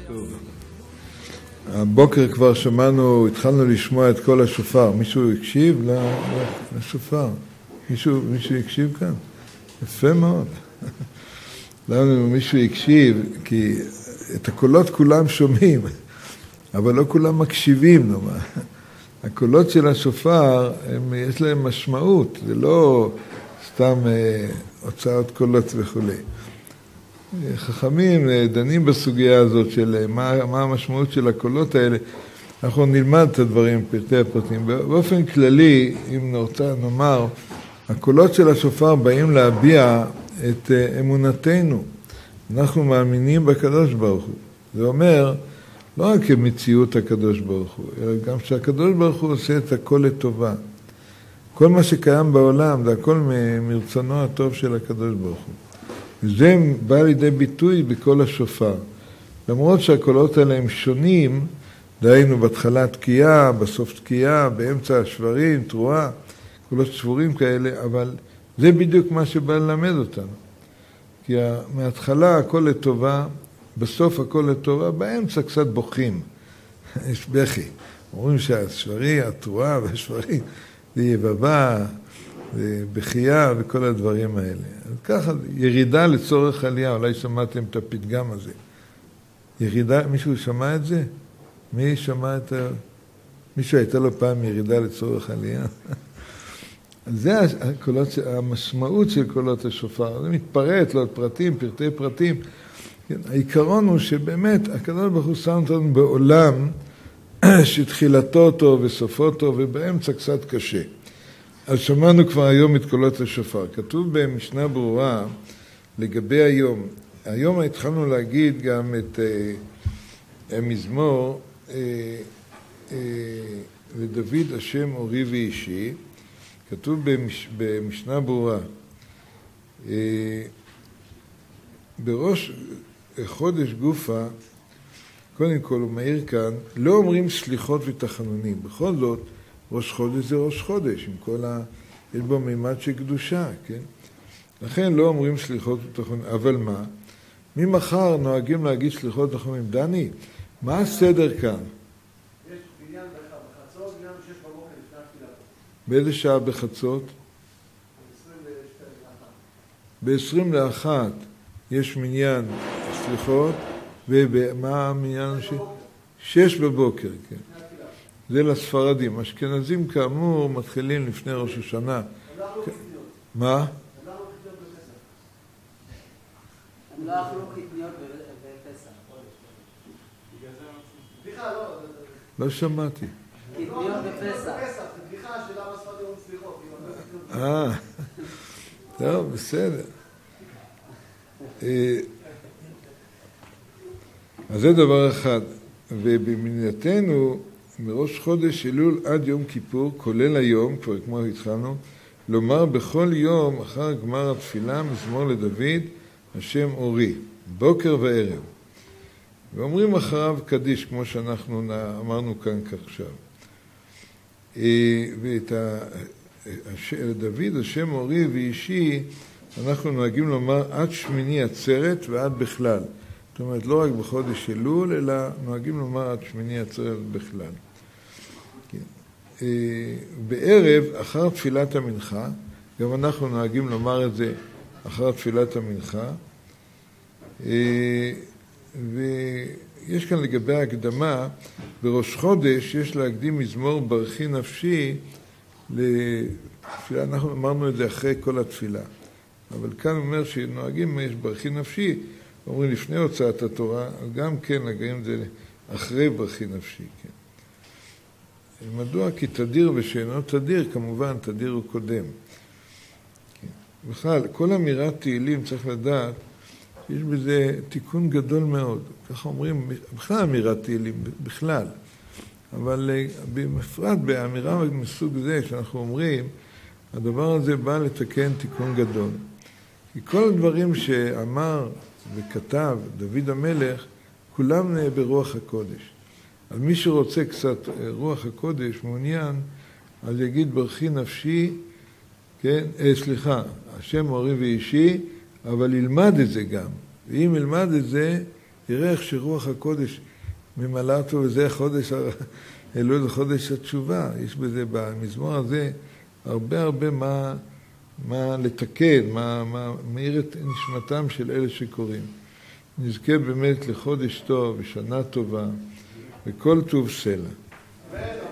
טוב. הבוקר כבר התחלנו לשמוע את כל השופר. מישהו הקשיב לשופר? מישהו הקשיב כאן? יפה מאוד. למה מישהו הקשיב? כי את הקולות כולם שומעים, אבל לא כולם מקשיבים. נאמר. הקולות של השופר, יש להם משמעות, זה לא סתם הוצאות קולות וכו'. חכמים דנים בסוגיה הזאת של מה המשמעות של הקולות האלה. אנחנו נלמד את הדברים, פרטי הפרטים. באופן כללי, אם נאמר, הקולות של השופר באים להביע את אמונתנו. אנחנו מאמינים בקדוש ברוך הוא. זה אומר, לא רק כמציאות הקדוש ברוך הוא, אלא גם שהקדוש ברוך הוא עושה את הכל לטובה. כל מה שקיים בעולם, זה הכל מרצונו הטוב של הקדוש ברוך הוא. וזה בא לידי ביטוי בכל השופר. למרות שהקולות האלה הם שונים, דהיינו בהתחלה תקיעה, בסוף תקיעה, באמצע השברים, תרועה, קולות שבורים כאלה, אבל זה בדיוק מה שבא ללמד אותנו. כי מההתחלה הכל לטובה, בסוף הכל לטובה, באמצע קצת בוכים. יש בכי. אומרים שהשברי, התרועה והשברי, זה יבבה, בחייה וכל הדברים האלה. אז ככה, ירידה לצורך עלייה, אולי שמעתם את הפתגם הזה. ירידה, מישהו שמע את זה? מי שמע את מישהו הייתה לו פעם ירידה לצורך עלייה? זה המשמעות של קולות השופר. זה מתפרט, לא פרטים, פרטי פרטים. העיקרון הוא שבאמת, הקדוש ברוך הוא שם אותנו בעולם שתחילתו טוב וסופו טוב, ובאמצע קצת קשה. אז שמענו כבר היום את קולות השופר. כתוב במשנה ברורה לגבי היום. היום התחלנו להגיד גם את המזמור ודוד השם אורי ואישי. כתוב במשנה ברורה, בראש חודש גופה, קודם כל הוא מעיר כאן, לא אומרים סליחות ותחנונים. בכל זאת, ראש חודש זה ראש חודש, עם כל יש בו מימד של קדושה, כן? לכן לא אומרים סליחות ותחנונים. אבל מה? ממחר נוהגים להגיד סליחות ותחנונים. דני, מה הסדר כאן? יש בניין בחצות, בניין 6 בבוקר לפני התפילה. באיזה שעה בחצות? ב-21 יש מניין סליחות, ומה המניין? 6 בבוקר, כן. זה לספרדים. אשכנזים כאמור מתחילים לפני ראש השנה. מה? הם לא אכלו קטניות בפסח. בדיחה, לא. לא שמעתי. קטניות בפסח. זה בדיחה של למה ספרדים סליחות. טוב, בסדר. אז זה דבר אחד. ובמדינתנו, מראש חודש אלול עד יום כיפור, כולל היום, כבר כמו התחלנו, לומר בכל יום אחר גמר התפילה מזמור לדוד, השם אורי, בוקר וערב. ואומרים אחריו קדיש, כמו שאנחנו אמרנו כאן עכשיו. ואת דוד, השם אורי ואישי, אנחנו נוהגים לומר עד שמיני עצרת ועד בכלל. זאת אומרת, לא רק בחודש אלול, אלא נוהגים לומר עד שמיני עצרת בכלל. בערב, אחר תפילת המנחה, גם אנחנו נוהגים לומר את זה אחר תפילת המנחה, ויש כאן לגבי ההקדמה, בראש חודש יש להקדים מזמור ברכי נפשי לתפילה, אנחנו אמרנו את זה אחרי כל התפילה, אבל כאן אומר שנוהגים יש ברכי נפשי, אומרים לפני הוצאת התורה, גם כן להקדים את זה אחרי ברכי נפשי, כן. מדוע? כי תדיר ושאינו תדיר, כמובן תדיר הוא קודם. בכלל, כל אמירת תהילים צריך לדעת, יש בזה תיקון גדול מאוד. ככה אומרים, בכלל אמירת תהילים, בכלל. אבל בפרט באמירה מסוג זה שאנחנו אומרים, הדבר הזה בא לתקן תיקון גדול. כי כל הדברים שאמר וכתב דוד המלך, כולם ברוח הקודש. אז מי שרוצה קצת רוח הקודש, מעוניין, אז יגיד ברכי נפשי, כן? השם אורי ואישי, אבל ילמד את זה גם. ואם ילמד את זה, יראה איך שרוח הקודש ממלא אותו, וזה חודש אלול, חודש התשובה. יש בזה, במזמור הזה, הרבה מה לתקן, מה מאיר את נשמתם של אלה שקוראים. נזכה באמת לחודש טוב ושנה טובה וכל טוב סלע.